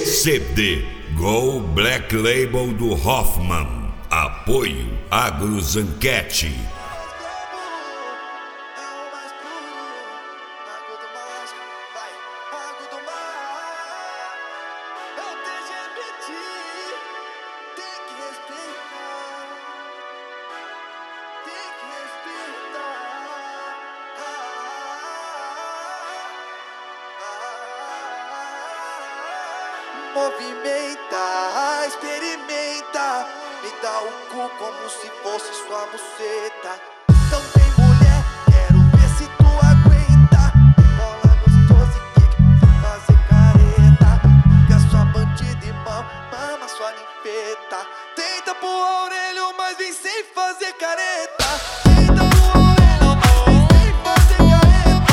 CD Go Black Label do Hoffman. Apoio Agrozanquete. Movimenta, experimenta, me dá o cu como se fosse sua buceta. Não tem mulher, quero ver se tu aguenta. Bola gostosa e kick, sem fazer careta. Fica sua bandida e mama sua ninfeta. Tenta pro orelho, mas vem sem fazer careta. Tenta pro orelho, mas vem sem fazer careta.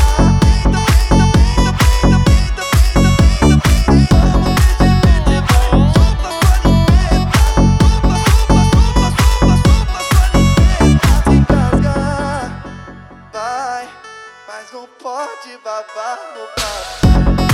Mas não pode babar no papo.